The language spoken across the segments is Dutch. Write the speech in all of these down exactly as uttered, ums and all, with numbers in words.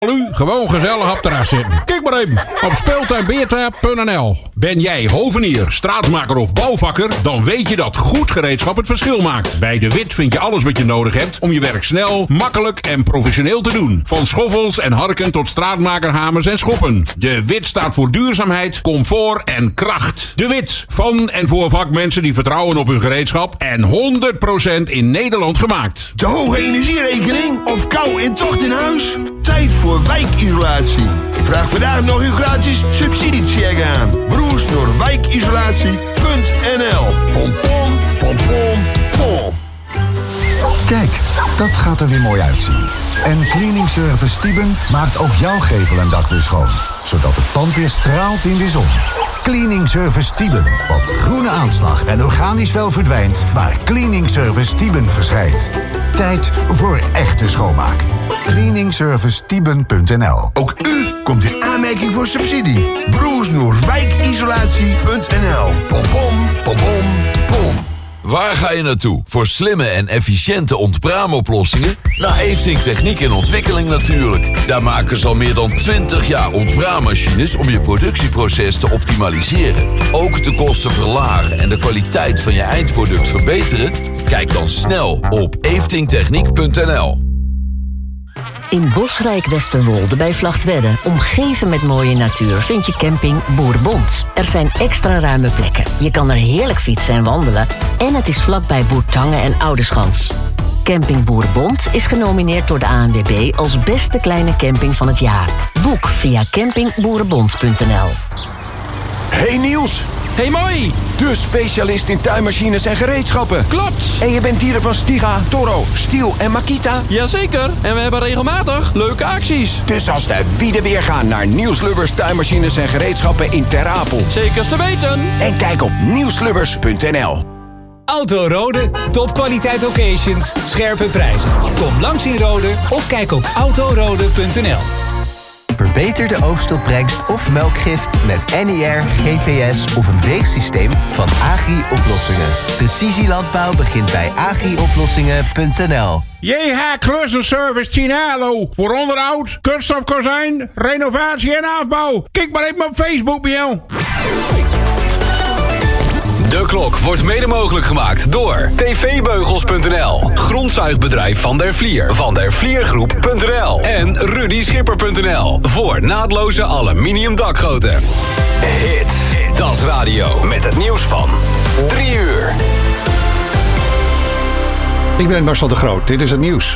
U gewoon gezellig op terras zitten. Kijk maar even op speeltuinbeerta punt n l. Ben jij hovenier, straatmaker of bouwvakker? Dan weet je dat goed gereedschap het verschil maakt. Bij De Wit vind je alles wat je nodig hebt om je werk snel, makkelijk en professioneel te doen. Van schoffels en harken tot straatmakerhamers en schoppen. De Wit staat voor duurzaamheid, comfort en kracht. De Wit, van en voor vakmensen die vertrouwen op hun gereedschap en honderd procent in Nederland gemaakt. Te hoge energierekening of kou en tocht in huis? Tijd voor wijkisolatie. Vraag vandaag nog uw gratis subsidiecheck aan. broers door wijkisolatie punt n l. Pom pom, pom pom, pom. Kijk, dat gaat er weer mooi uitzien. En Cleaning Service Tieben maakt ook jouw gevel en dak weer schoon. Zodat het pand weer straalt in de zon. Cleaning Service Tieben. Want groene aanslag en organisch vuil verdwijnt waar Cleaning Service Tieben verschijnt. Tijd voor echte schoonmaak. cleaning service tieben punt n l. Ook u komt in aanmerking voor subsidie. broers door wijkisolatie punt n l. Pom pom, pom pom, pom. Waar ga je naartoe? Voor slimme en efficiënte ontbraamoplossingen? Naar Efting Techniek en Ontwikkeling natuurlijk. Daar maken ze al meer dan twintig jaar ontbraammachines om je productieproces te optimaliseren. Ook de kosten verlagen en de kwaliteit van je eindproduct verbeteren? Kijk dan snel op efting techniek punt n l. In Bosrijk Westerwolde bij Vlagtwedde, omgeven met mooie natuur, vind je camping Boerenbond. Er zijn extra ruime plekken. Je kan er heerlijk fietsen en wandelen. En het is vlakbij Boertangen en Oudeschans. Camping Boerenbond is genomineerd door de A N W B als beste kleine camping van het jaar. Boek via camping boerenbond punt n l. Hey Niels! Hey mooi! De specialist in tuinmachines en gereedschappen. Klopt! En je bent dieren van Stiga, Toro, Stiel en Makita? Jazeker, en we hebben regelmatig leuke acties. Dus als de wieden weer gaan naar Niels Lubbers tuinmachines en gereedschappen in Ter Apel. Zeker te weten! En kijk op niels lubbers punt n l. Auto Rode, topkwaliteit occasions, scherpe prijzen. Kom langs in Rode of kijk op autorode punt n l. Verbeter de oogstopbrengst of melkgift met N I R, G P S of een weegsysteem van Agri-oplossingen. Precisielandbouw begint bij agri oplossingen punt n l. J H Klussenservice Chinalo. Voor onderhoud, kunststof kozijn, renovatie en afbouw. Kijk maar even op Facebook bij jou. De klok wordt mede mogelijk gemaakt door t v beugels punt n l, grondzuigbedrijf Van der Vlier, Van der Vliergroep punt n l en Rudy Schipper punt n l voor naadloze aluminium dakgoten. Hits, Das Radio met het nieuws van drie uur. Ik ben Marcel de Groot, dit is het nieuws.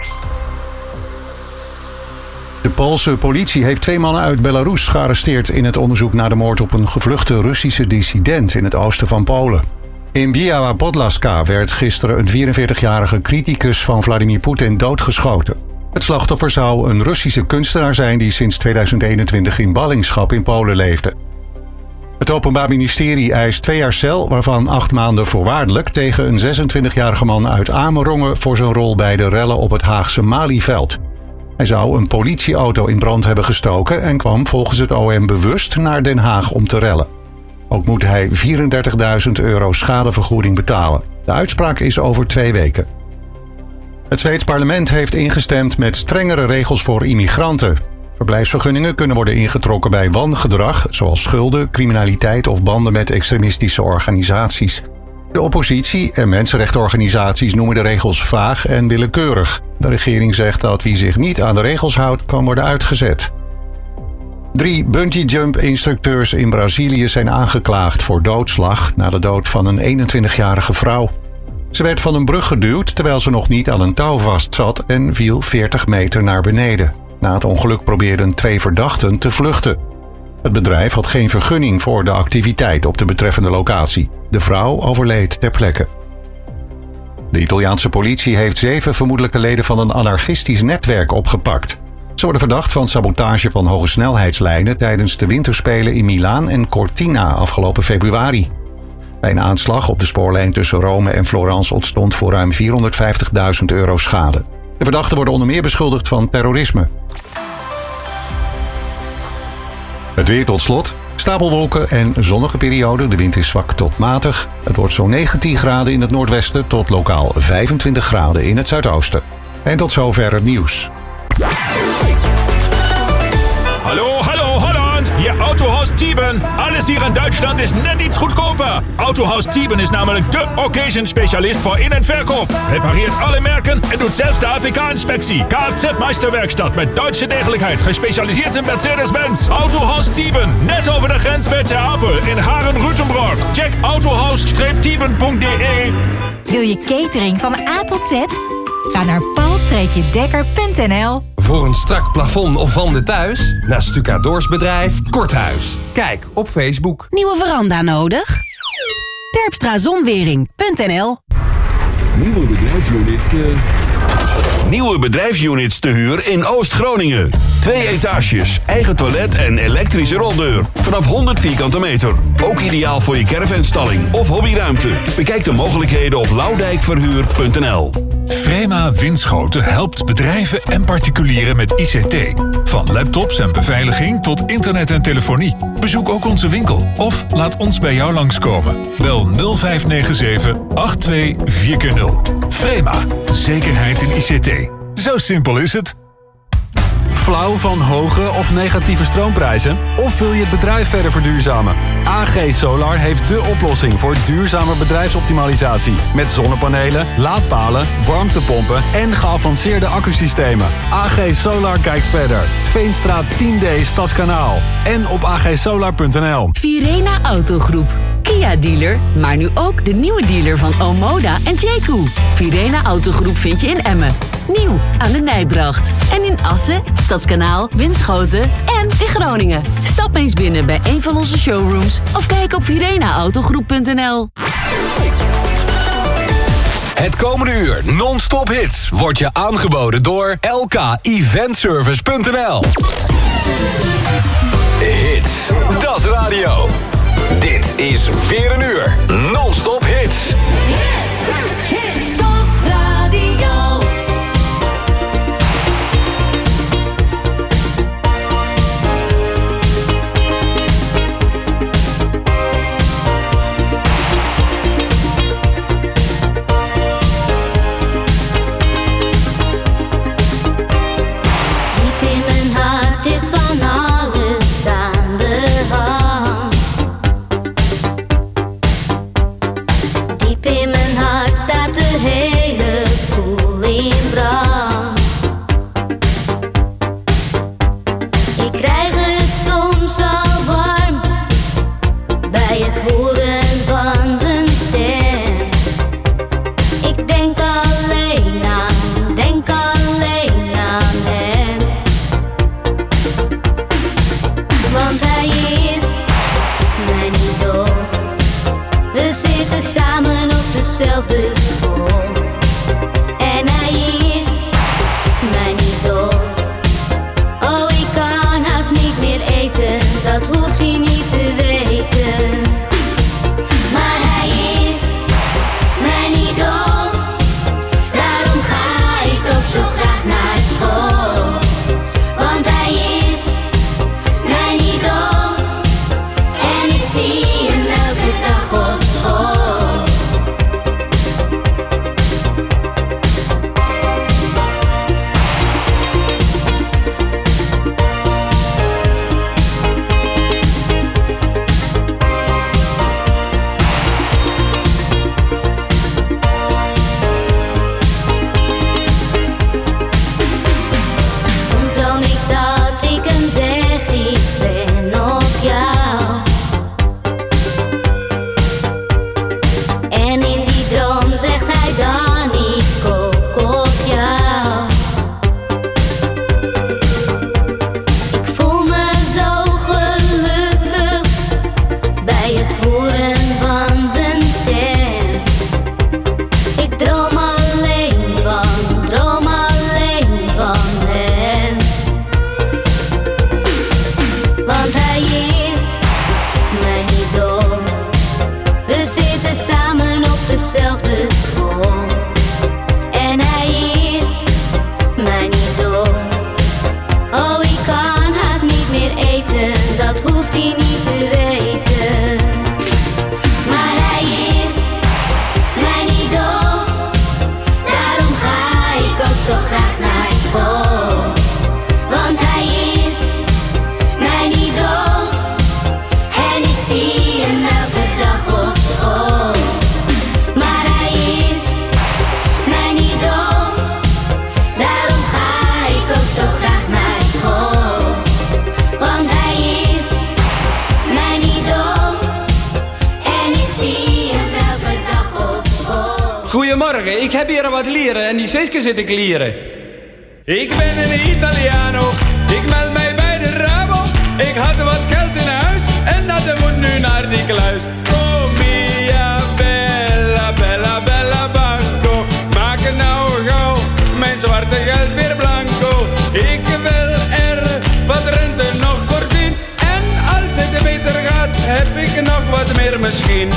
De Poolse politie heeft twee mannen uit Belarus gearresteerd in het onderzoek naar de moord op een gevluchte Russische dissident in het oosten van Polen. In Biała Podlaska werd gisteren een vierenveertigjarige criticus van Vladimir Poetin doodgeschoten. Het slachtoffer zou een Russische kunstenaar zijn die sinds tweeduizend eenentwintig in ballingschap in Polen leefde. Het Openbaar Ministerie eist twee jaar cel, waarvan acht maanden voorwaardelijk, tegen een zesentwintigjarige man uit Amerongen voor zijn rol bij de rellen op het Haagse Malieveld. Hij zou een politieauto in brand hebben gestoken en kwam volgens het O M bewust naar Den Haag om te rellen. Ook moet hij vierendertigduizend euro schadevergoeding betalen. De uitspraak is over twee weken. Het Zweeds parlement heeft ingestemd met strengere regels voor immigranten. Verblijfsvergunningen kunnen worden ingetrokken bij wangedrag, zoals schulden, criminaliteit of banden met extremistische organisaties. De oppositie en mensenrechtenorganisaties noemen de regels vaag en willekeurig. De regering zegt dat wie zich niet aan de regels houdt, kan worden uitgezet. Drie bungee-jump-instructeurs in Brazilië zijn aangeklaagd voor doodslag na de dood van een eenentwintigjarige vrouw. Ze werd van een brug geduwd terwijl ze nog niet aan een touw vastzat en viel veertig meter naar beneden. Na het ongeluk probeerden twee verdachten te vluchten. Het bedrijf had geen vergunning voor de activiteit op de betreffende locatie. De vrouw overleed ter plekke. De Italiaanse politie heeft zeven vermoedelijke leden van een anarchistisch netwerk opgepakt. Ze worden verdacht van sabotage van hogesnelheidslijnen tijdens de winterspelen in Milaan en Cortina afgelopen februari. Bij een aanslag op de spoorlijn tussen Rome en Florence ontstond voor ruim vierhonderdvijftigduizend euro schade. De verdachten worden onder meer beschuldigd van terrorisme. Het weer tot slot. Stapelwolken en zonnige periode. De wind is zwak tot matig. Het wordt zo'n negentien graden in het noordwesten tot lokaal vijfentwintig graden in het zuidoosten. En tot zover het nieuws. Tieben. Alles hier in Duitsland is net iets goedkoper. Autohaus Tieben is namelijk de occasion-specialist voor in- en verkoop. Repareert alle merken en doet zelfs de A P K-inspectie. Kfz-Meisterwerkstatt met Duitse degelijkheid. Gespecialiseerd in Mercedes-Benz. Autohaus Tieben. Net over de grens bij Ter Apel in Haren-Rutenbroek. Check autohaus tieben punt d e. Wil je catering van A tot Z? Ga naar paul dekker punt n l. Voor een strak plafond of wanden thuis? Naar stucadoorsbedrijf Korthuis. Kijk op Facebook. Nieuwe veranda nodig? terpstra zonwering punt n l. Nieuwe bedrijfsunit. Uh... Nieuwe bedrijfsunits te huur in Oost-Groningen. Twee etages, eigen toilet en elektrische roldeur. Vanaf honderd vierkante meter. Ook ideaal voor je caravanstalling of hobbyruimte. Bekijk de mogelijkheden op lauwdijkverhuur punt n l. Vrema Winschoten helpt bedrijven en particulieren met I C T. Van laptops en beveiliging tot internet en telefonie. Bezoek ook onze winkel of laat ons bij jou langskomen. Bel nul vijf negen zeven acht twee vier nul. Vrema, zekerheid in I C T. Zo simpel is het. Flauw van hoge of negatieve stroomprijzen? Of wil je het bedrijf verder verduurzamen? A G Solar heeft de oplossing voor duurzame bedrijfsoptimalisatie. Met zonnepanelen, laadpalen, warmtepompen en geavanceerde accusystemen. A G Solar kijkt verder. Veenstraat tien D Stadskanaal. En op a g solar punt n l. Virena Autogroep. Kia-dealer, maar nu ook de nieuwe dealer van Omoda en Jayco. Virena Autogroep vind je in Emmen. Nieuw aan de Nijbracht. En in Assen, Stadskanaal, Winschoten en in Groningen. Stap eens binnen bij een van onze showrooms of kijk op virena autogroep punt n l. Het komende uur non-stop hits wordt je aangeboden door l k event service punt n l. Hits, dat is radio. Dit is weer een uur non-stop hits. Hits, hits als radio. Diep in mijn hart is van alles aan de hand. Diep in mijn hart staat de hele boel in brand. Ik krijg het soms al warm bij het horen van zijn stem. Ik denk alleen aan, denk alleen aan hem. Want hij is mijn idool. We zitten samen op dezelfde school. En hij is mijn idool. Oh, ik kan haast niet meer eten, dat hoeft hij niet te weten. Maar hij is mijn idool. Daarom ga ik ook zo graag naar school. Want hij is mijn idool. En ik zie hem elke dag op school. Soms droom ik dat ik hem zeg, ik ben op jou. En in die droom zegt hij dan, ik ook op jou. Ik voel me zo gelukkig bij het horen van zijn stem. Ik droom alleen van, droom alleen van hem. Want hij is mijn idool. We zitten samen op dezelfde school. En hij is mijn idool. Oh, ik kan haast niet meer eten, dat hoeft hij niet te weten. Maar hij is mijn idool. Daarom ga ik ook zo graag naar school. Want hij is mijn idool. ik heb hier wat leren en die zweesken zitten klieren. Ik ben een Italiano, ik meld mij bij de Rabo. Ik had wat geld in huis en dat moet nu naar die kluis. Oh mia bella, bella, bella banco. Maak het nou gauw, mijn zwarte geld weer blanco. Ik wil er wat rente nog voorzien. En als het beter gaat, heb ik nog wat meer misschien.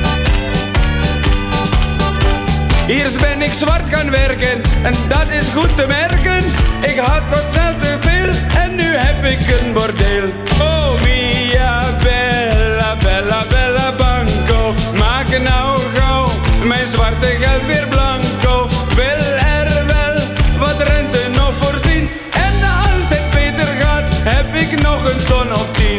Eerst ben ik zwart gaan werken en dat is goed te merken. Ik had wat geld te veel en nu heb ik een bordeel. Oh mia bella, bella, bella banco. Maak nou gauw mijn zwarte geld weer blanco. Wil er wel wat rente nog voorzien. En als het beter gaat, heb ik nog een ton of tien.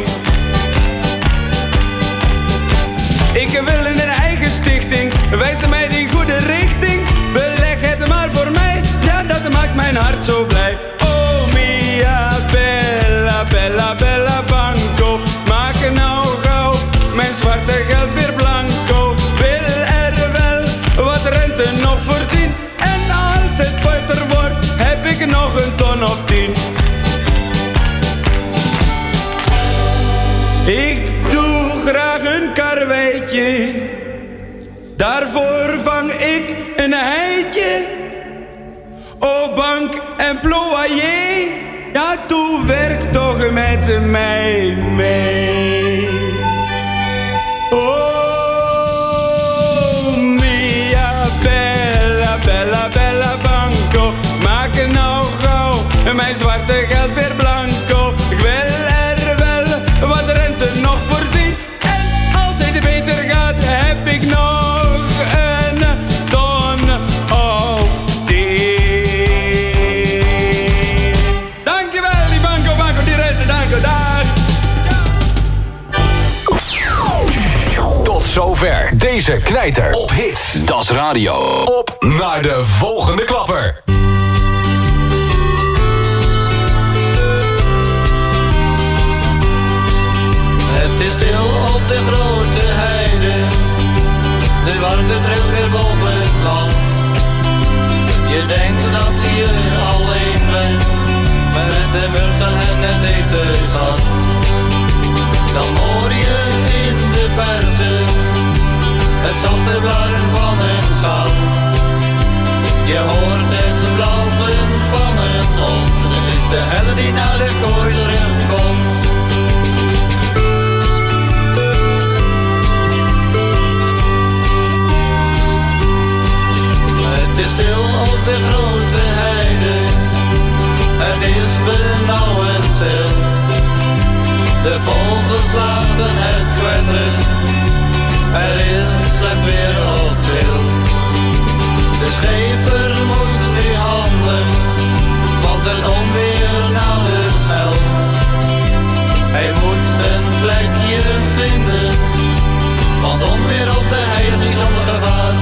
Ik wil in een eigen stichting, wijs mij die goede richting. Beleg het maar voor mij, ja dat maakt mijn hart zo blij. Oh mia bella, bella, bella banco. Maak nou gauw mijn zwarte geld weer blanco. Wil er wel wat rente nog voorzien. En als het beter wordt, heb ik nog een ton of tien. Ik doe graag een karweitje, daarvoor vang ik een heitje. Oh bank en ployer, ja toe werk toch met mij mee. Oh mia bella, bella, bella banco. Maak nou gauw mijn zwarte geld weer blanco. Ik wil er wel wat rente nog voorzien. En als het beter gaat, heb ik nog een ton of tien. Dankjewel, die banco, banco, die rente, dank, dag. Tot zover deze knijter op hits. Das Radio. Op naar de volgende klapper. Het is stil op de grote heide, de warmte trekt weer boven het land. Je denkt dat je alleen bent, maar met de muggen en het eten zat. Dan hoor je in de verte het zachte blaren van een zang. Je hoort het blauwen van een hond, het is de herder die naar de kooi terugkomt. Het is stil op de grote heide, het is benauwend stil. De vogels laten het kwetteren, er is slecht weer op til. De scheper moet nu handelen, want het onweer nadert snel. Hij moet een plekje vinden, want onweer op de heide is zonder gevaar.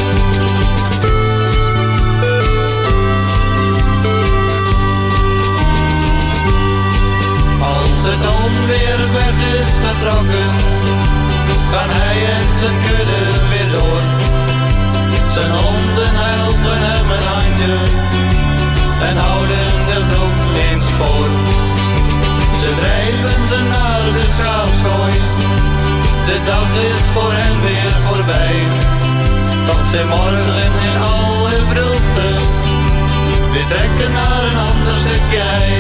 Als het onweer weg is getrokken, gaan hij en zijn kudde weer door. Zijn honden helpen hem een handje en houden de groep in spoor. Ze drijven ze naar de schaapskooi, de dag is voor hen weer voorbij. Dat ze morgen in alle vreugde weer trekken naar een ander stukje hei.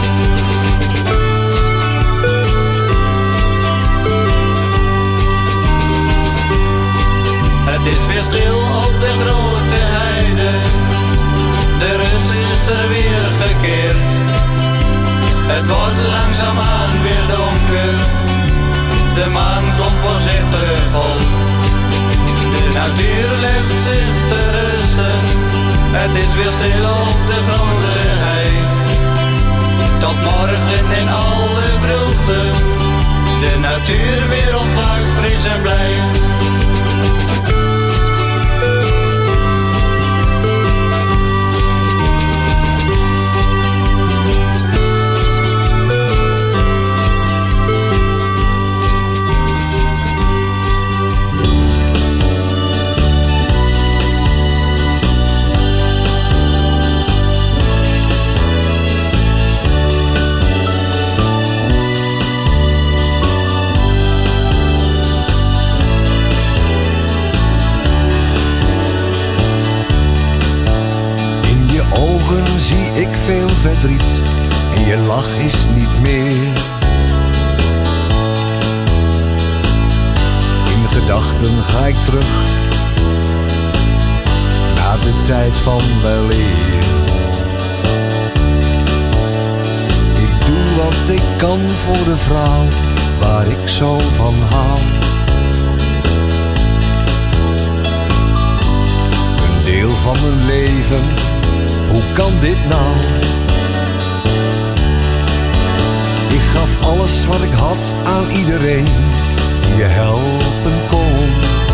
Het is weer stil op de grote heide, de rust is er weer gekeerd. Het wordt langzaamaan weer donker, de maan komt voorzichtig op. De natuur legt zich te rusten, het is weer stil op de grote hei. Tot morgen in alle vreugde, de natuur weer ontwaakt, fris en blij. verdriet en je lach is niet meer. In gedachten ga ik terug naar de tijd van weleer. Ik doe wat ik kan voor de vrouw waar ik zo van hou. Een deel van mijn leven, hoe kan dit nou? Ik gaf alles wat ik had aan iedereen die je helpen kon.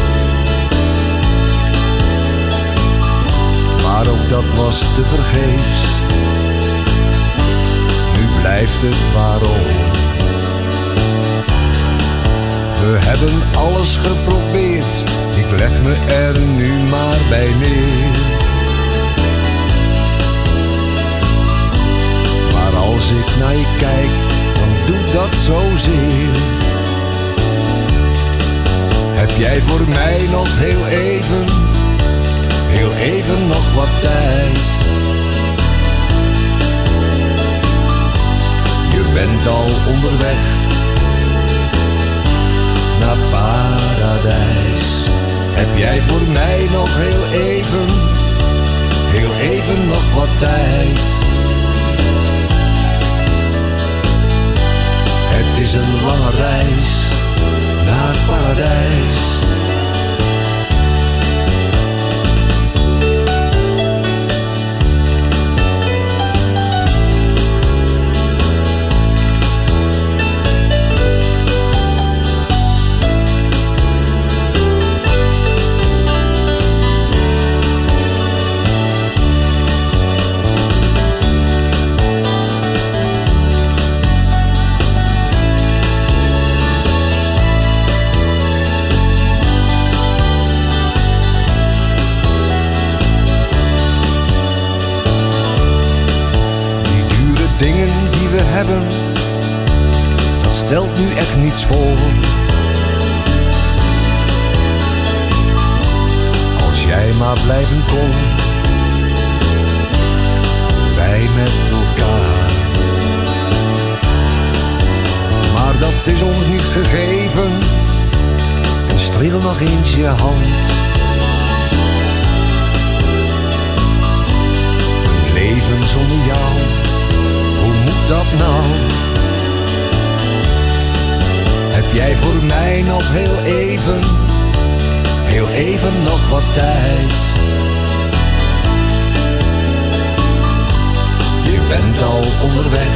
Maar ook dat was te vergeefs. Nu blijft het waarom. We hebben alles geprobeerd, ik leg me er nu maar bij neer. Maar als ik naar je kijk, dan doet dat zozeer. Heb jij voor mij nog heel even, heel even nog wat tijd? Je bent al onderweg naar paradijs. Heb jij voor mij nog heel even, heel even nog wat tijd? Het is een lange reis naar paradijs. Hebben, dat stelt nu echt niets voor. Als jij maar blijven kon, wij met elkaar. Maar dat is ons niet gegeven, en streel nog eens je hand. Een leven zonder jou, dat nou? Heb jij voor mij nog heel even, heel even nog wat tijd? Je bent al onderweg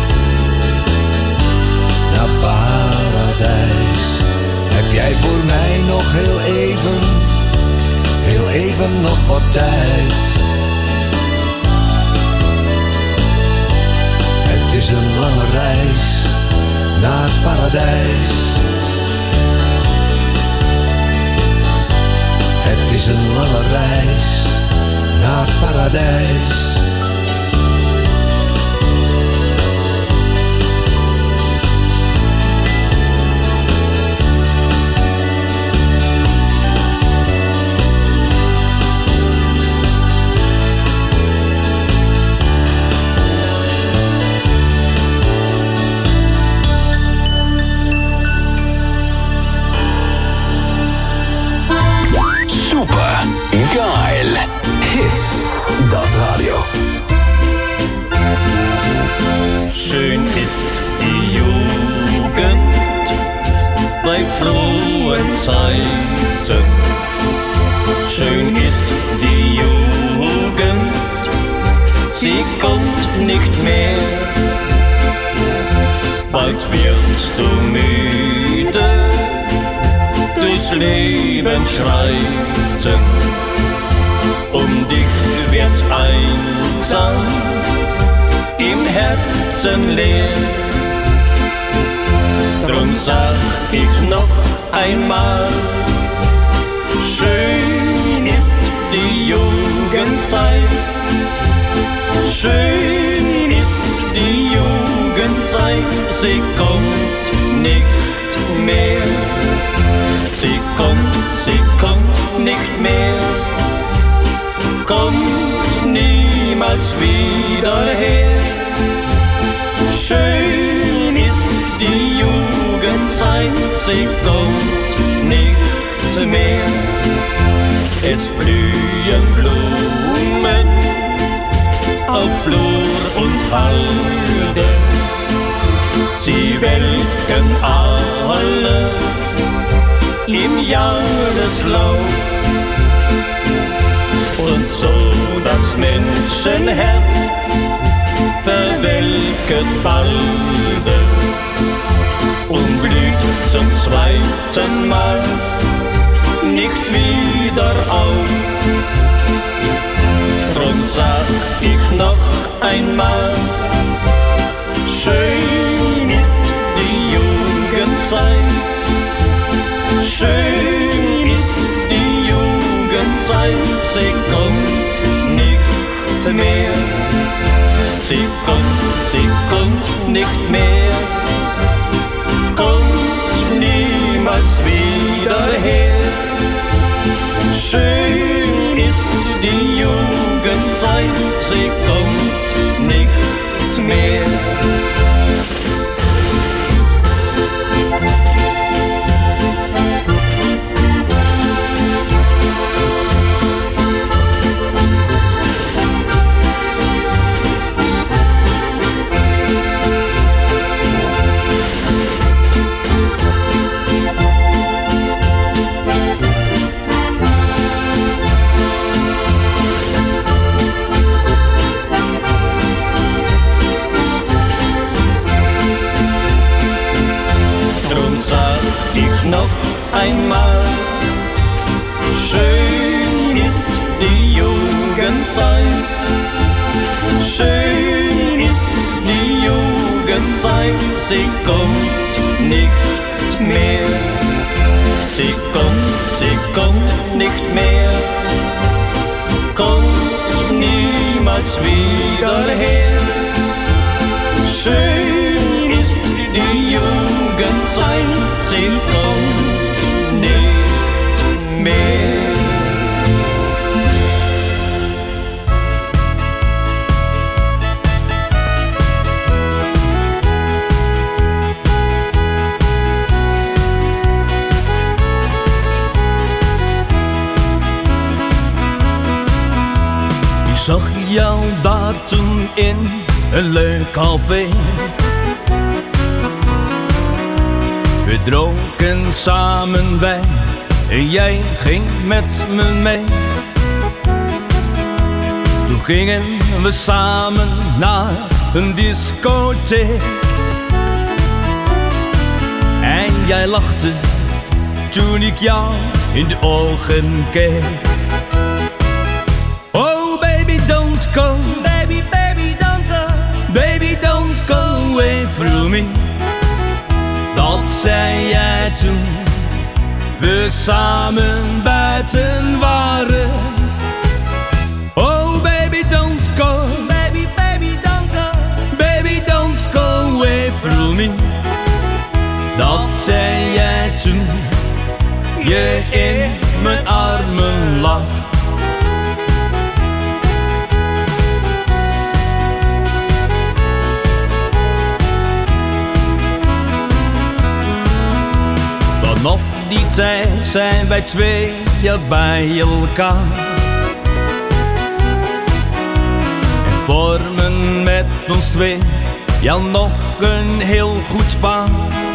naar paradijs. Heb jij voor mij nog heel even, heel even nog wat tijd? Het is een lange reis naar paradijs. Het is een lange reis naar paradijs. Geil. Hits, das Radio. Schön ist die Jugend bei frohen Zeiten. Schön ist die Jugend, sie kommt nicht mehr. Bald wirst du müde durchs Leben schreiten. Um dich wird's einsam, im Herzen leer. Drum sag ich noch einmal, schön ist die Jugendzeit. Schön ist die Jugendzeit, sie kommt nicht mehr. Sie kommt, sie kommt nicht mehr. Kommt nie niemals wieder her. Schön ist die Jugendzeit, sie kommt nicht mehr. Es blühen Blumen auf Flur und Halde, sie welken alle im Jahreslauf. Und so das Menschenherz verwelket balde und blüht zum zweiten Mal nicht wieder auf. Drum sag ich noch einmal, schön ist die Jugendzeit, schön ist die Jugendzeit, sie kommt nicht mehr, sie kommt, sie kommt nicht mehr, kommt niemals wieder her. Schön ist die Jugendzeit, sie kommt nicht mehr. Noch einmal, schön ist die Jugendzeit, schön ist die Jugendzeit, sie kommt nicht mehr, sie kommt, sie kommt nicht mehr, kommt niemals wieder her. Schön ist die Jugendzeit, sie kommt nicht mehr. Ik zag jou daar toen in een leuk café. We dronken samen wijn en jij ging met me mee. Toen gingen we samen naar een discotheek. En jij lachte toen ik jou in de ogen keek. Oh baby don't go, baby baby don't go, baby don't go away from me. Dat zei jij toen we samen buiten waren. Oh baby don't go, baby baby don't go, baby don't go away from me. Dat zei jij toen je in mijn armen lag. Vanaf die tijd zijn wij twee jaar bij elkaar en vormen met ons twee ja nog een heel goed paar.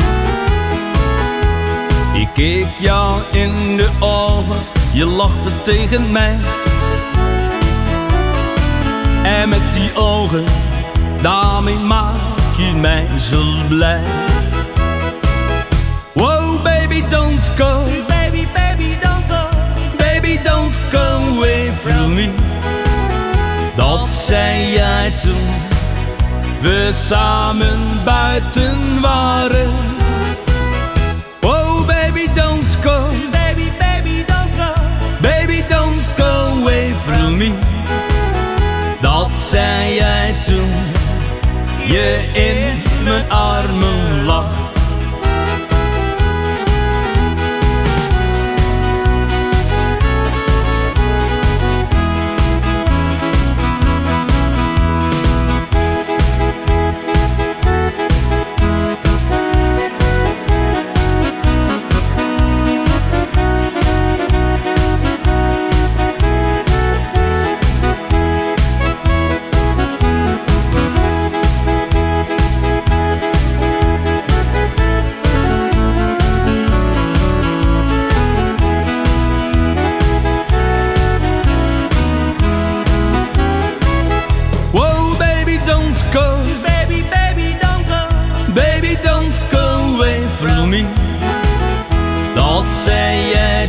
Ik keek jou in de ogen, je lachte tegen mij. En met die ogen, daarmee maak je mij zo blij. Whoa baby don't go, baby baby don't go, baby don't go away from me. Dat zei jij toen we samen buiten waren. Oh baby don't go, baby baby don't go, baby don't go away from me. Dat zei jij toen je in mijn armen lag.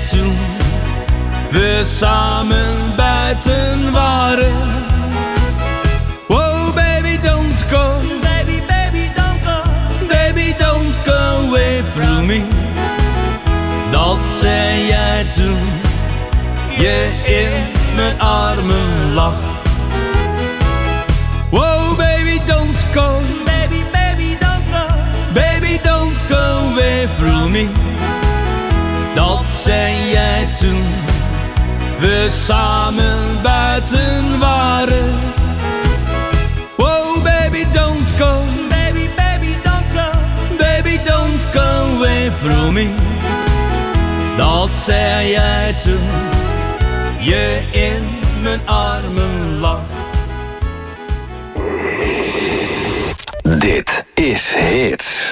toen we samen buiten waren. Oh baby don't go, baby baby don't go, baby don't go away from me. Dat zei jij toen je in mijn armen lag. Oh baby don't go, baby baby don't go, baby don't go away from me. Dat zei jij toen we samen buiten waren. Oh baby don't go, baby baby don't go, baby don't go away from me. Dat zei jij toen je in mijn armen lag. Dit is Hits.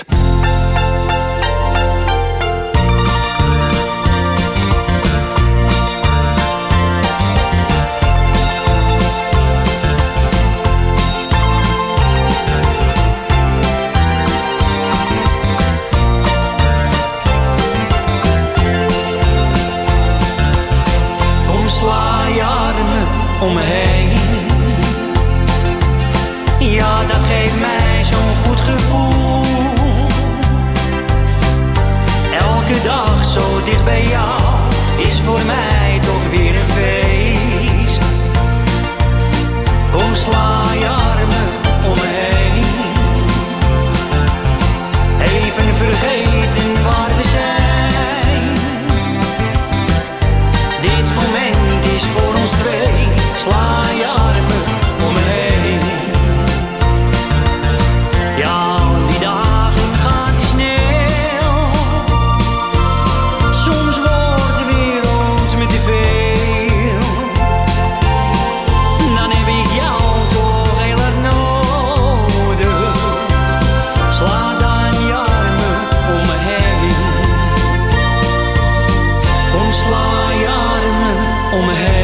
Om me heen. Ja, dat geeft mij zo'n goed gevoel. Elke dag zo dicht bij jou is voor mij toch weer een feest. Kom, sla je armen om me heen. Even vergeten waar we zijn. Dit moment is voor ons twee. Sla je armen om me heen. Ja, die dagen gaan te snel. Soms wordt de wereld me te veel. Dan heb ik jou toch heel erg nodig. Sla dan je armen om me heen. Kom, sla je armen om me heen.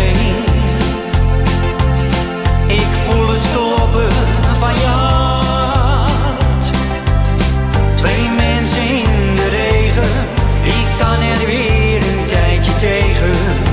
Ik voel het kloppen van je hart. Twee mensen in de regen. Ik kan er weer een tijdje tegen.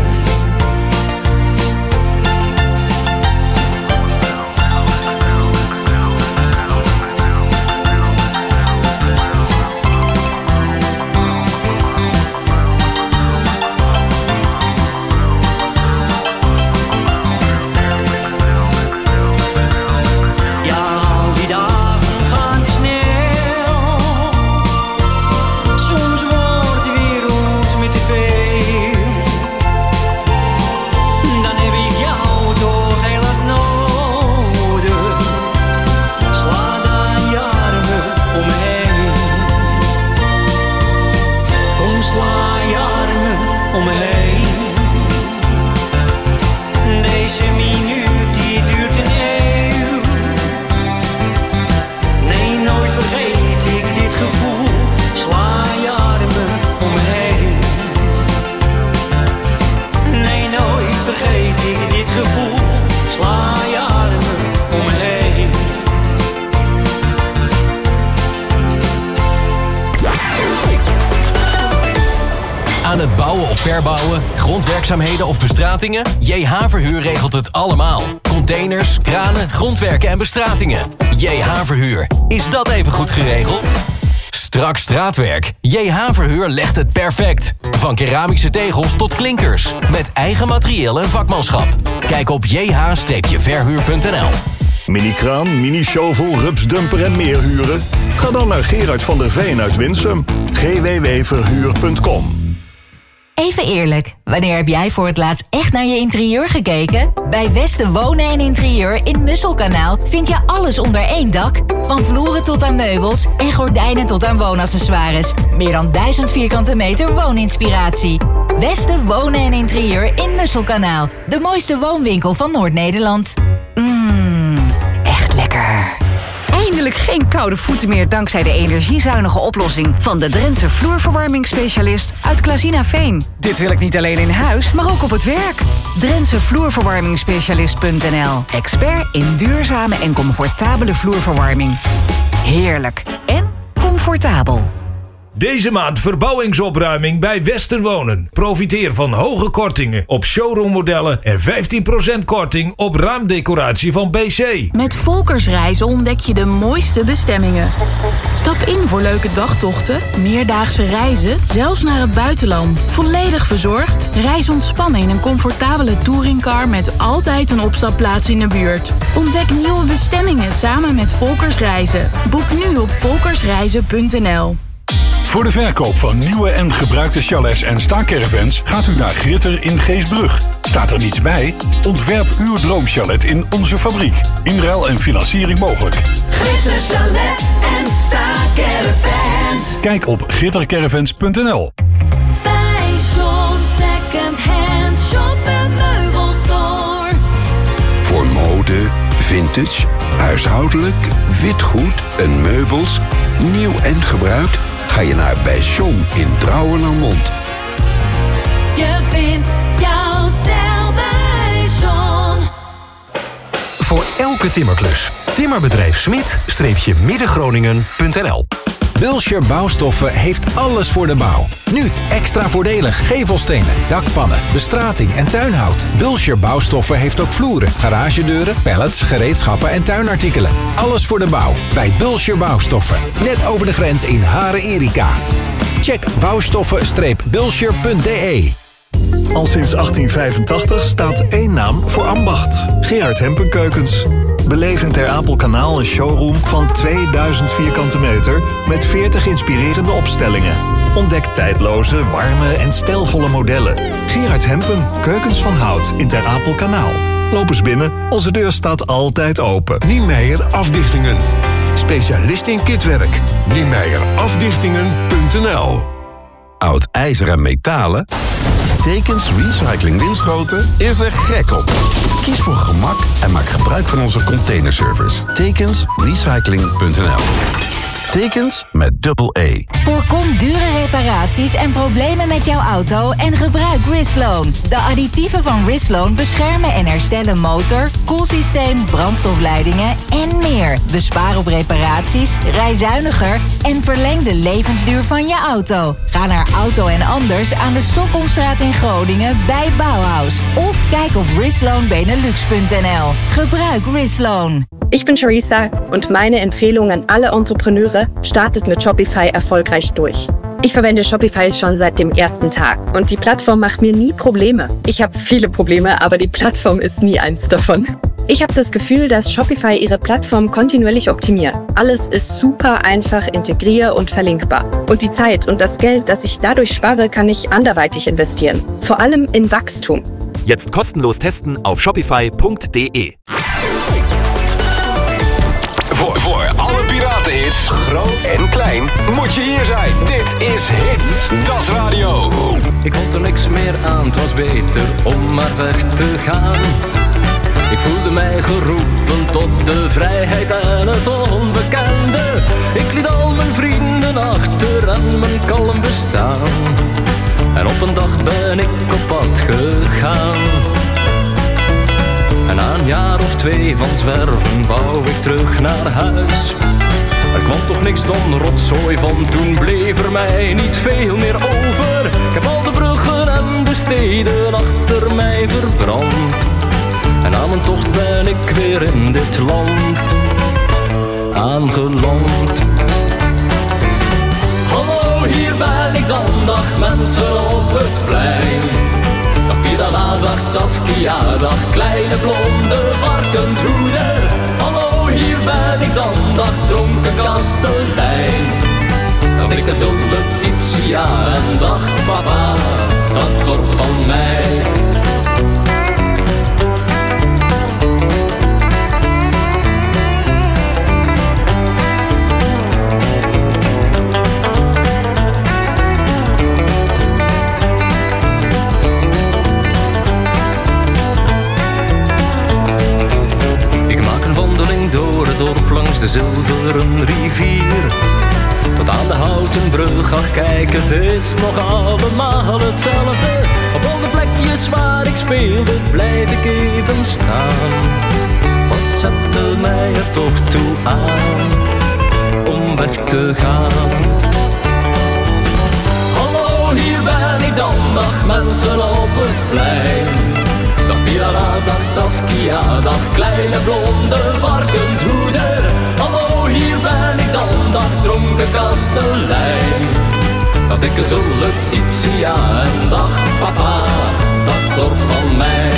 Aan het bouwen of verbouwen, grondwerkzaamheden of bestratingen? J H Verhuur regelt het allemaal. Containers, kranen, grondwerken en bestratingen. J H Verhuur. Is dat even goed geregeld? Strak straatwerk. J H Verhuur legt het perfect. Van keramische tegels tot klinkers. Met eigen materieel en vakmanschap. Kijk op j h verhuur punt n l. Mini-kraan, mini-shovel, rupsdumper en meer huren? Ga dan naar Gerard van der Veen uit Winsum. g w w verhuur punt com. Even eerlijk, wanneer heb jij voor het laatst echt naar je interieur gekeken? Bij Westen Wonen en Interieur in Musselkanaal vind je alles onder één dak. Van vloeren tot aan meubels en gordijnen tot aan woonaccessoires. Meer dan duizend vierkante meter wooninspiratie. Westen Wonen en Interieur in Musselkanaal. De mooiste woonwinkel van Noord-Nederland. Mmm, echt lekker. Eindelijk geen koude voeten meer dankzij de energiezuinige oplossing van de Drentse vloerverwarmingsspecialist uit Klazinaveen. Dit wil ik niet alleen in huis, maar ook op het werk. Drentse vloerverwarmingsspecialist punt n l. Expert in duurzame en comfortabele vloerverwarming. Heerlijk en comfortabel. Deze maand verbouwingsopruiming bij Westerwonen. Profiteer van hoge kortingen op showroommodellen en vijftien procent korting op raamdecoratie van B C. Met Volkersreizen ontdek je de mooiste bestemmingen. Stap in voor leuke dagtochten, meerdaagse reizen, zelfs naar het buitenland. Volledig verzorgd. Reis ontspannen in een comfortabele touringcar met altijd een opstapplaats in de buurt. Ontdek nieuwe bestemmingen samen met Volkersreizen. Boek nu op volkersreizen punt n l. Voor de verkoop van nieuwe en gebruikte chalets en staancaravans gaat u naar Gritter in Geesbrug. Staat er niets bij? Ontwerp uw droomchalet in onze fabriek. Inruil en financiering mogelijk. Gritter Chalets en staancaravans. Kijk op gritter caravans punt n l. Bij John Second Hand Shop en Meubelstore. Voor mode, vintage, huishoudelijk, witgoed en meubels, nieuw en gebruikt, ga je naar bij John in Drouwen-Normond. Je vindt jouw stijl bij John. Voor elke timmerklus. Timmerbedrijf Smit-Middengroningen punt n l. Bulscher Bouwstoffen heeft alles voor de bouw. Nu extra voordelig gevelstenen, dakpannen, bestrating en tuinhout. Bulscher Bouwstoffen heeft ook vloeren, garagedeuren, pallets, gereedschappen en tuinartikelen. Alles voor de bouw bij Bulscher Bouwstoffen. Net over de grens in Haren Erika. Check bouwstoffen bulscher punt d e. Al sinds achttien vijfentachtig staat één naam voor ambacht. Gerard Hempen Keukens. Beleef in Ter Apelkanaal een showroom van tweeduizend vierkante meter met veertig inspirerende opstellingen. Ontdek tijdloze, warme en stijlvolle modellen. Gerard Hempen, Keukens van Hout in Ter Apelkanaal. Loop eens binnen, onze deur staat altijd open. Niemeyer Afdichtingen. Specialist in kitwerk. Niemeyer Afdichtingen punt n l. Oud ijzer en metalen? Tekens Recycling Winschoten is er gek op. Kies voor gemak en maak gebruik van onze containerservice. Tekens Recycling punt n l. Tekens met dubbel E. Voorkom dure reparaties en problemen met jouw auto en gebruik Risloan. De additieven van Risloan beschermen en herstellen motor, koelsysteem, brandstofleidingen en meer. Bespaar op reparaties, rij zuiniger en verleng de levensduur van je auto. Ga naar Auto en Anders aan de Stockholmstraat in Groningen bij Bauhaus. Of kijk op risloan benelux punt n l. Gebruik Risloan. Ich bin Charissa und meine Empfehlung an alle Entrepreneure: startet mit Shopify erfolgreich durch. Ich verwende Shopify schon seit dem ersten Tag und die Plattform macht mir nie Probleme. Ich habe viele Probleme, aber die Plattform ist nie eins davon. Ich habe das Gefühl, dass Shopify ihre Plattform kontinuierlich optimiert. Alles ist super einfach integrier- und verlinkbar. Und die Zeit und das Geld, das ich dadurch spare, kann ich anderweitig investieren. Vor allem in Wachstum. Jetzt kostenlos testen auf shopify punt d e. Voor, voor alle piratenhits, groot en klein, moet je hier zijn. Dit is Hits, Das Radio. Ik vond er niks meer aan, het was beter om maar weg te gaan. Ik voelde mij geroepen tot de vrijheid en het onbekende. Ik liet al mijn vrienden achter en mijn kalm bestaan. En op een dag ben ik op pad gegaan. En na een jaar of twee van zwerven wou ik terug naar huis. Er kwam toch niks dan rotzooi van, toen bleef er mij niet veel meer over. Ik heb al de bruggen en de steden achter mij verbrand. En na mijn tocht ben ik weer in dit land aangeland. Hallo, hier ben ik dan, dag mensen op het plein. Dag Pirana, dag Saskia, dag kleine blonde varkenshoeder. Hallo, hier ben ik dan, dag dronken kastelein. Dag dikke dolle Titia en dag papa, dat dorp van mij. Dorp langs de zilveren rivier, tot aan de houten brug. Ach kijk, het is nog allemaal hetzelfde. Op al de plekjes waar ik speelde blijf ik even staan. Wat zette mij er toch toe aan om weg te gaan? mensen op het plein. Dag Pilara, dag Saskia, dag kleine blonde varkenshoeder. Hallo, hier ben ik dan, dag dronken kastelein. Dag dikke dolle Titia en dag papa, dag dorp van mij.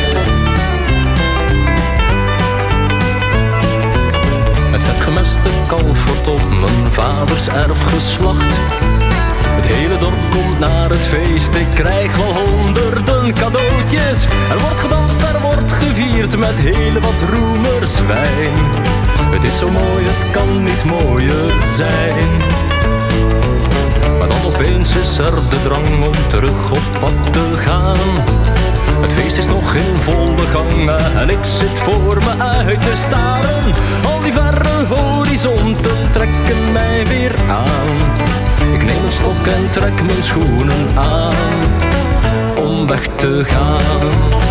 Het vetgemeste kalf wordt op mijn vaders erfgeslacht. Het hele dorp komt naar het feest, ik krijg wel honderden cadeautjes. Er wordt gedanst, er wordt gevierd met heel wat roemerswijn. Het is zo mooi, het kan niet mooier zijn. Maar dan opeens is er de drang om terug op pad te gaan. Het feest is nog in volle gang en ik zit voor me uit te staren. Al die verre horizonten trekken mij weer aan. Ik neem een stok en trek mijn schoenen aan om weg te gaan.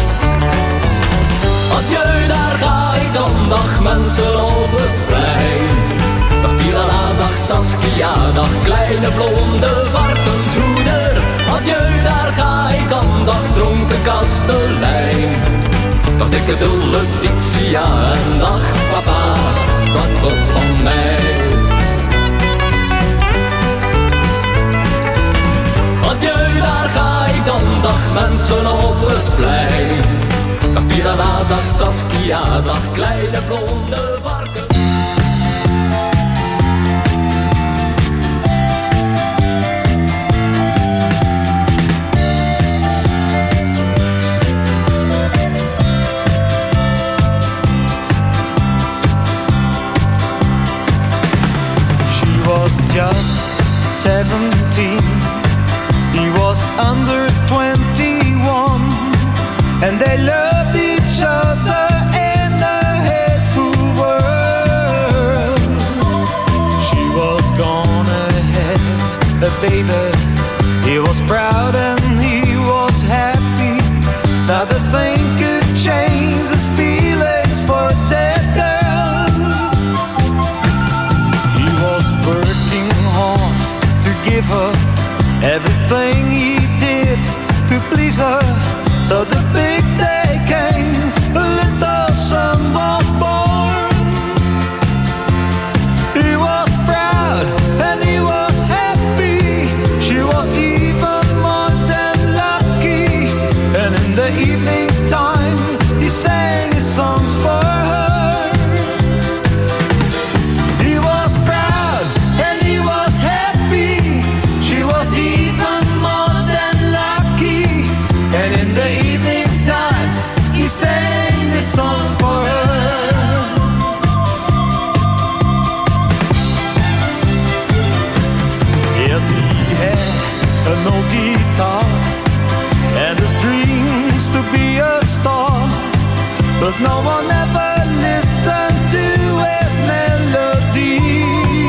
Adieu, daar ga ik dan, dag mensen op het plein. Dag Pilara, dag Saskia, dag kleine blonde varkenshoeder. Adieu, daar ga ik dan, dag dronken kastelein. Dag dikke dolle Titia en dag papa, dag top van mij. Adieu, daar ga ik dan, dag mensen op het plein. Dag Pilara, dag Saskia, dag kleine blonde varkens. Just seventeen, he was under twenty-one, and they loved each other in a hateful world. She was gonna have a baby, he was proud and he was happy. Now the thing could change his feelings for that girl. He was working hard to give her everything he did to please her. So the big day came, a little son was born. He was proud and he was happy. She was even more than lucky. And in the evening time, he sang his songs for her. He was proud and he was happy. She was even more than lucky. And in the evening time, he sang this song for her. Yes, he had an old guitar and his dreams to be a star, but no one ever listened to his melodies.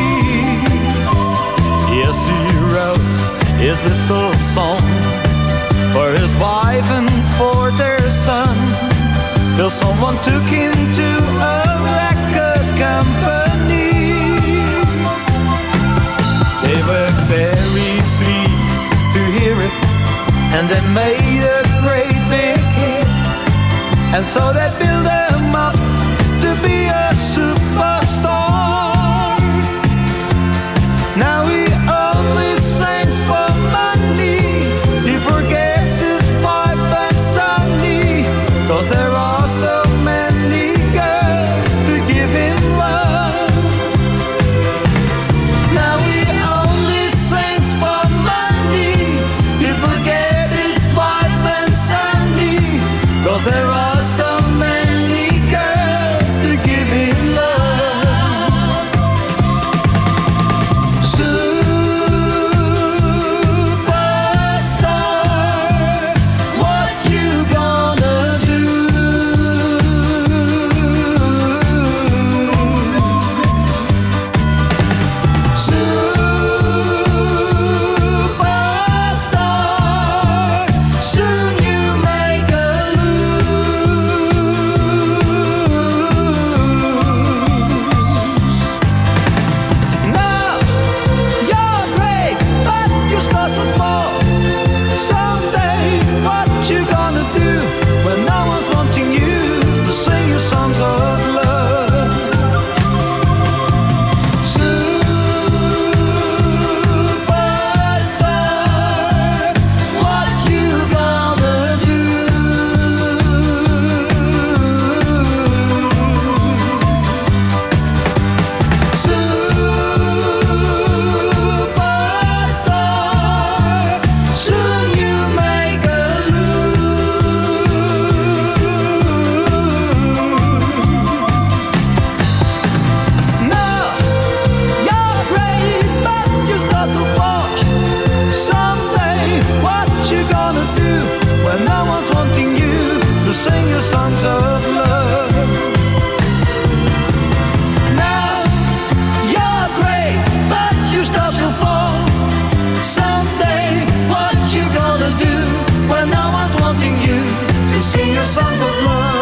Yes, he wrote his little songs for his wife and for their son, till someone took him to a record company. They were very pleased to hear it, and they made a great big hit. And so they built him up to be a superstar. Now he only sings for money. He forgets his wife and Sonny, 'cause there are so many girls to give him love. Now he only sings for money. He forgets his wife and Sonny, 'cause there are so many girls start to fall. Someday, what you gonna do when no one's wanting you to sing your songs of love? Now you're great, but you start to fall. Someday, what you gonna do when no one's wanting you to sing your songs of love?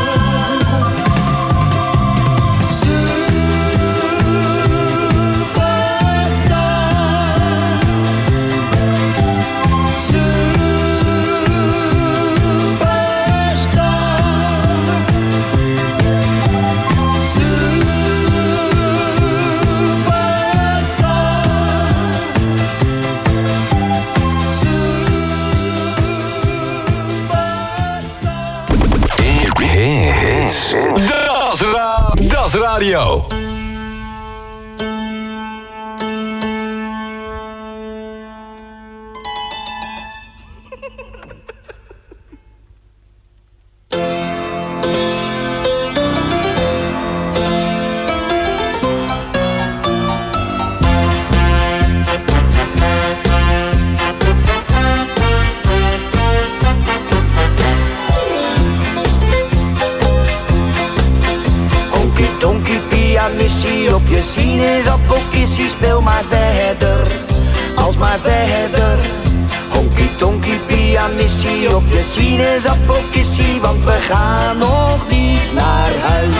Das, ra das Radio. Missie op je sinaasappelkissie, speel maar verder, als maar verder. Honky tonky pianissie op je sinaasappelkissie, want we gaan nog niet naar huis.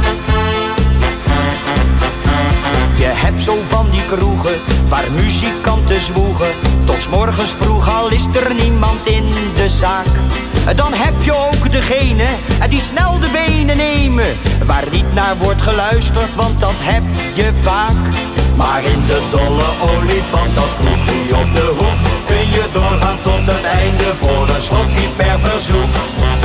Je hebt zo van die kroegen waar muzikanten zwoegen tot 's morgens vroeg, al is er niemand in de zaak. Dan heb je ook degene die snel de benen nemen, waar niet naar wordt geluisterd, want dat heb je vaak. Maar in de dolle olifant, dat kroegje op de hoek, kun je doorgaan tot het einde voor een slokje per verzoek.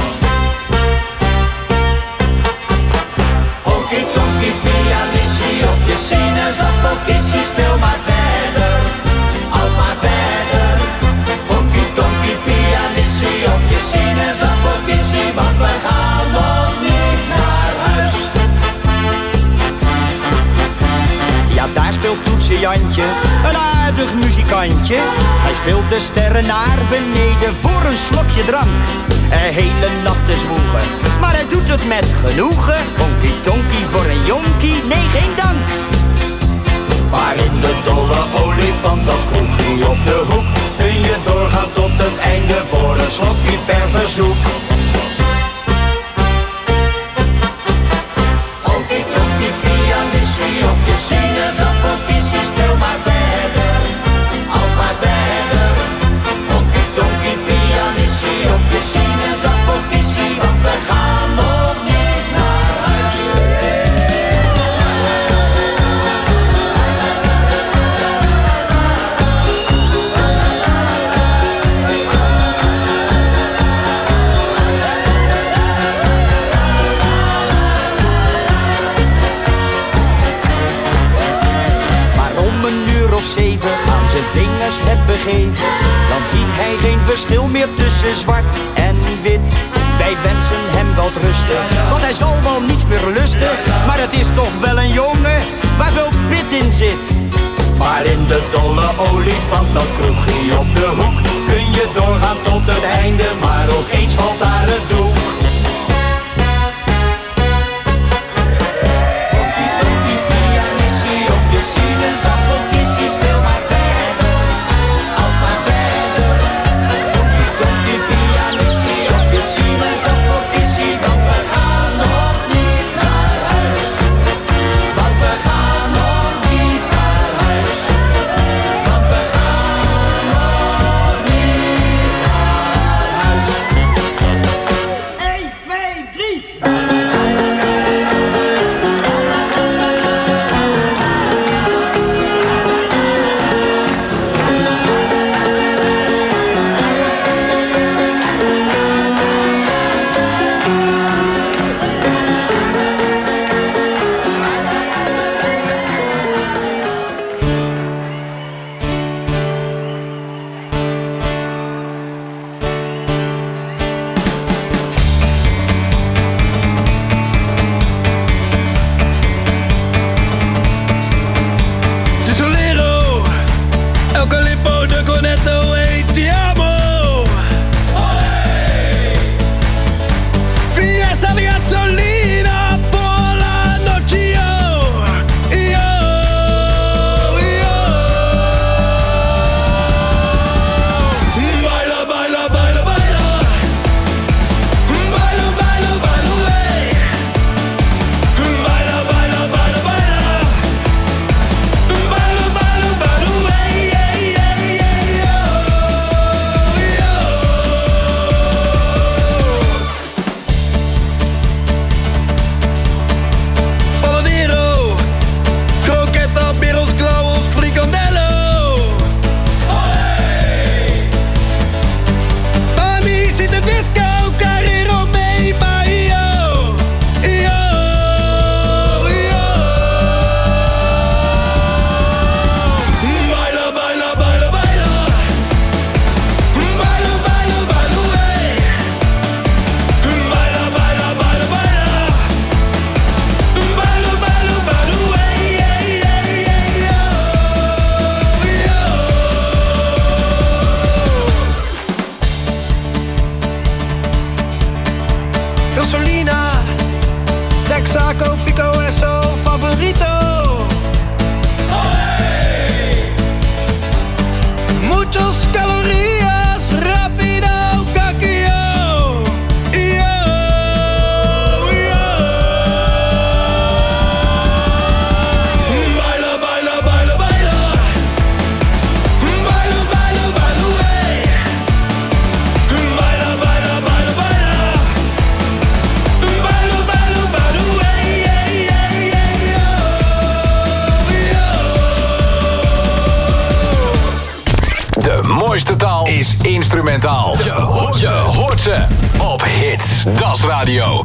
Honky tonky pianissie op je sinaasappelkissie, speel maar verder, als maar verder. Honky tonky pianissie op je sinaasappelkissie, want we gaan nog niet naar huis. Ja, daar speelt Toetse Jantje, een aardig muzikantje. Hij speelt de sterren naar beneden voor een slokje drank. Een hele nacht te zwoegen, maar hij doet het met genoegen. Honky tonky voor een jonkie, nee geen dank. Maar in de dolle olifant, dat kroegje op de hoek, kun je doorgaan tot het einde voor een slokje per verzoek. Honky tonky pianissie op je sinaasappelkissie, speel maar verder, als maar verder. Honky tonky pianissie op je sinaasappelkissie, want we gaan nog niet naar huis. Of zeven gaan zijn vingers het begeven, dan ziet hij geen verschil meer tussen zwart en wit. Wij wensen hem wel rusten, want hij zal wel niets meer lusten, maar het is toch wel een jongen waar veel pit in zit. Maar in de dolle olifant, dat kroegje op de hoek, kun je doorgaan tot het einde, maar ook eens valt daar het doek. Honky tonky pianissie op je sinaasappelkissie, speel maar verder, als maar verder. Honky tonky pianissie op je sinaasappelkissie, want we gaan nog niet naar huis. Want we gaan nog niet naar huis. Want we gaan nog niet naar huis. De mooiste taal is instrumentaal. Je hoort, Je hoort ze op Hits. Das Radio.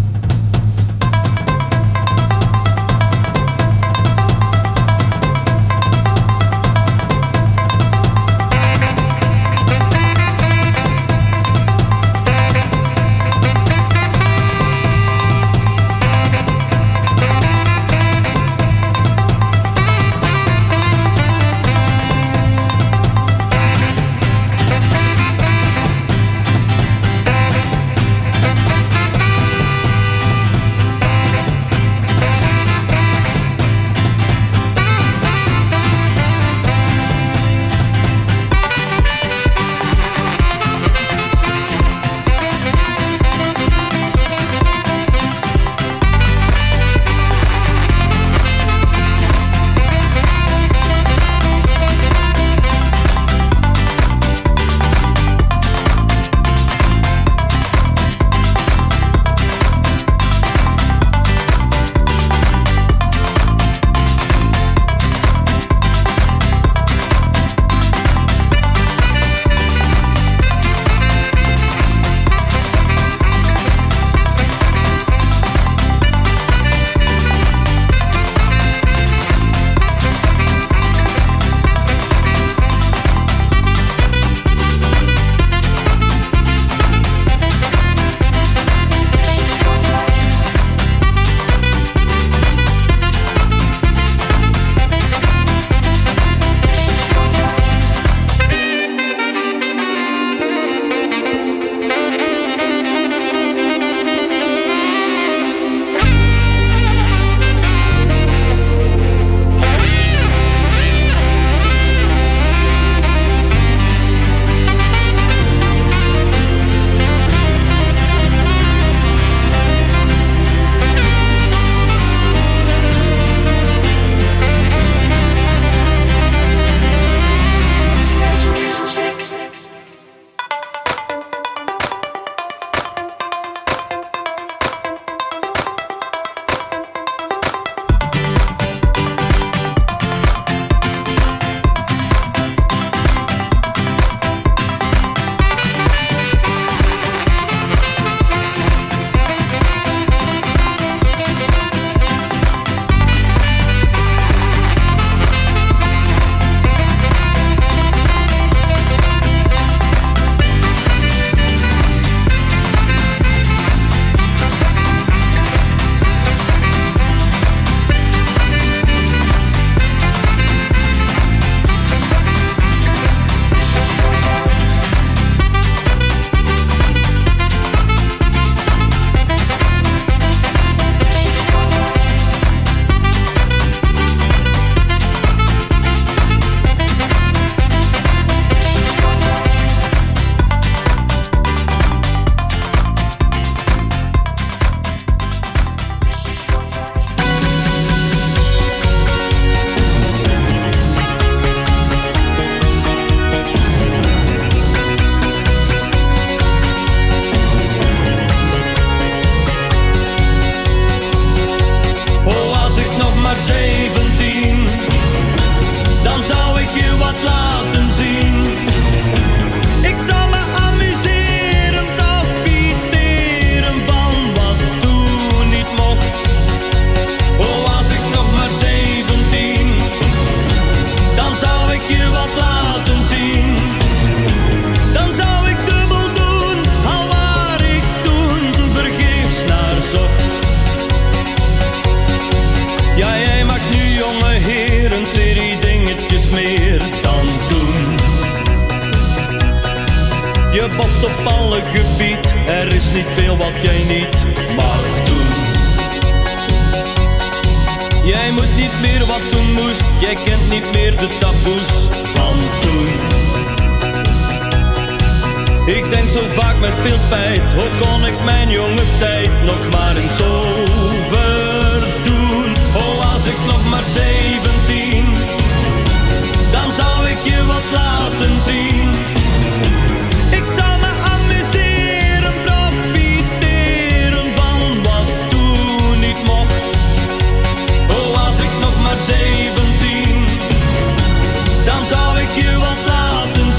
Je boft op alle gebied, er is niet veel wat jij niet mag doen. Jij moet niet meer wat toen moest, jij kent niet meer de taboes van toen. Ik denk zo vaak met veel spijt, hoe kon ik mijn jonge tijd nog maar eens overdoen. Oh, als ik nog maar zeventien, dan zou ik je wat laten zien. Ik zou me amuseren, profiteren van wat toen niet mocht. Oh, als ik nog maar zeventien, dan zou ik je wat laten zien.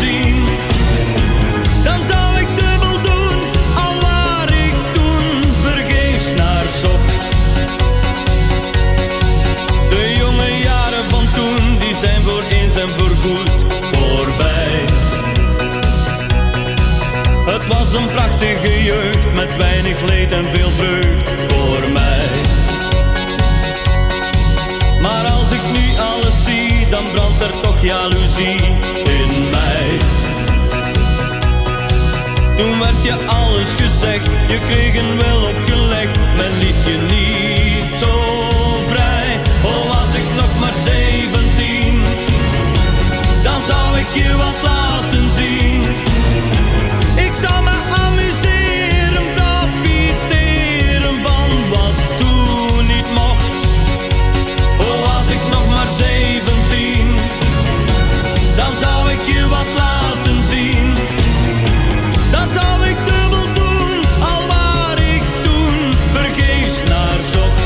voorgoed voorbij. Het was een prachtige jeugd met weinig leed en veel vreugd voor mij. Maar als ik nu alles zie, dan brandt er toch jaloezie in mij. Toen werd je alles gezegd, je kreeg een wel opgelegd, men liet je niet zo vrij. Oh, was ik nog maar zeventien, dan zou ik je wat laten zien. Ik zou me amuseren, profiteren van wat toen niet mocht. Oh, was ik nog maar zeventien, dan zou ik je wat laten zien. Dan zou ik dubbel doen, al waar ik toen vergeefs naar zocht.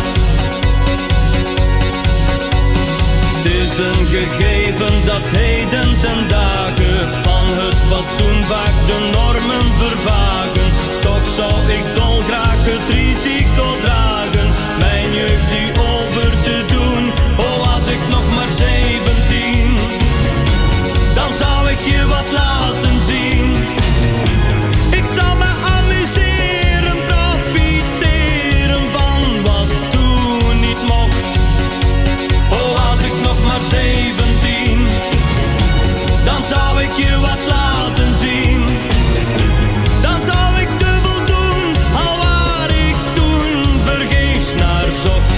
Het is een gegeven dat heden ten dagen van het fatsoen vaak de normen vervagen. Toch zou ik dolgraag het risico dragen, mijn jeugd nu over te doen. Oh, was ik nog maar zeventien, dan zou ik je wat laten zien. Ik zou me amuseren, profiteren van wat toen niet mocht. Oh, was ik nog maar zeventien, dan zou ik je wat laten zien. Dan zou ik dubbel doen, al waar ik toen vergeefs naar zocht.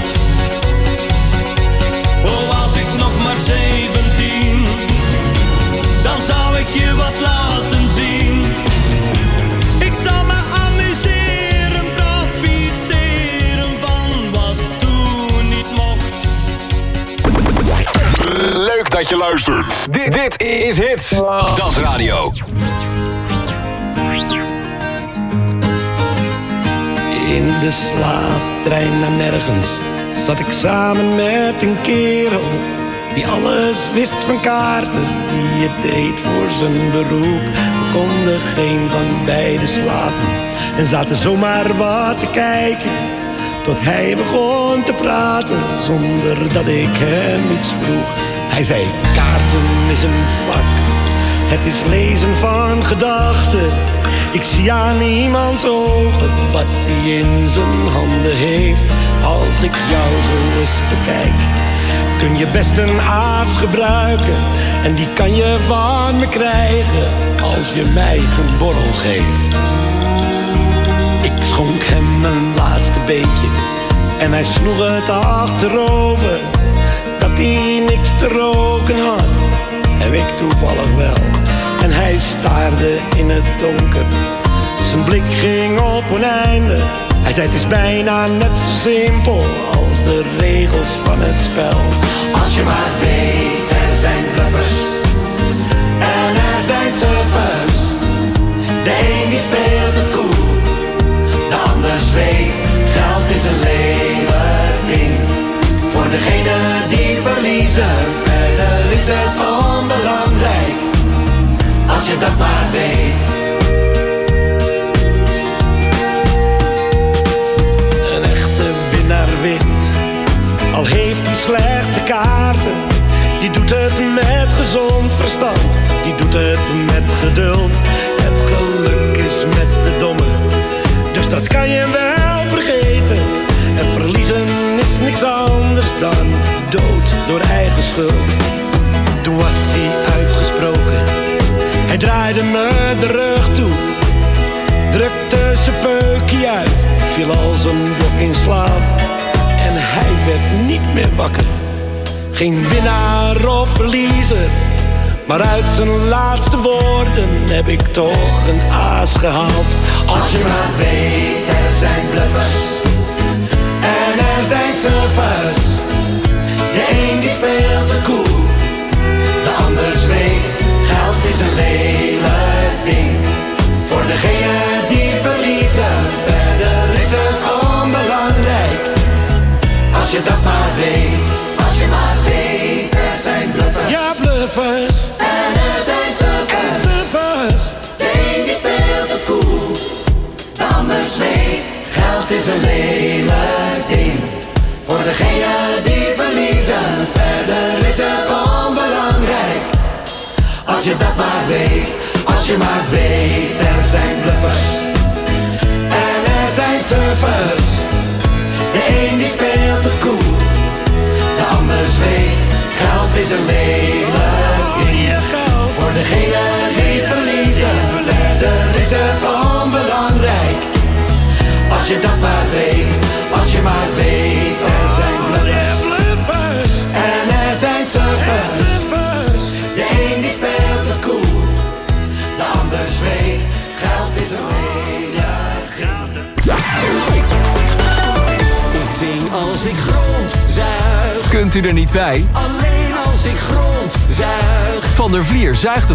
Oh, was ik nog maar zeventien, dan zou ik je wat laten zien. Ik zou me amuseren, profiteren van wat toen niet mocht. Leuk dat je luistert. Dit, dit is Hits. Dat is radio. In de slaaptrein naar nergens zat ik samen met een kerel die alles wist van kaarten, die het deed voor zijn beroep. We konden geen van beiden slapen en zaten zomaar wat te kijken, tot hij begon te praten zonder dat ik hem iets vroeg. Hij zei: kaarten is een vak, het is lezen van gedachten. Ik zie aan iemands ogen wat hij in zijn handen heeft. Als ik jou zo eens bekijk, kun je best een arts gebruiken, en die kan je van me krijgen als je mij een borrel geeft. Ik schonk hem een laatste beetje en hij sloeg het achterover dat hij niks te roken had, en ik toevallig wel. En hij staarde in het donker, zijn blik ging op oneinde. Hij zei: het is bijna net zo simpel als de regels van het spel. Als je maar weet, er zijn bluffers en er zijn surfers. De een die speelt het cool, de ander zweet. Geld is een lelijk ding voor degene die verliezen. Verder is het onbelangrijk, als je dat maar weet. Een echte winnaar wint, al heeft hij slechte kaarten. Die doet het met gezond verstand, die doet het met geduld. Het geluk is met de domme, dus dat kan je wel vergeten. En verliezen is niks anders dan dood door eigen schuld. Toen was hij uitgesproken, hij draaide me de rug toe, drukte zijn peukje uit, viel als een blok in slaap. En hij werd niet meer wakker. Geen winnaar of verliezer, maar uit zijn laatste woorden heb ik toch een aas gehaald. Als je maar weet, er zijn bluffers en er zijn surfers. De een die speelt het cool, de ander zweet. Geld is een lelijk ding voor degene die verliezen. Verder is het onbelangrijk, als je dat maar weet. Als je maar weet, er zijn bluffers. Ja, bluffers. En er zijn surfers. En surfers. De een die speelt het cool, de ander zweet. Geld is een lelijk ding voor degene die verliezen. Verder is het Als je dat maar weet, als je maar weet. Er zijn bluffers en er zijn surfers. De een die speelt het cool, de ander zweet. Geld is een lelijk ding. Voor degene die verliezen, verliezen is het onbelangrijk. Als je dat maar weet, als je maar weet. Er zijn bluffers en er zijn surfers. De een die speelt het cool, de ander zweet. Geld is een lelijk ding. Ik zing als ik grondzuig. Kunt u er niet bij? Alleen als ik grondzuig. Van der Vlier zuigt het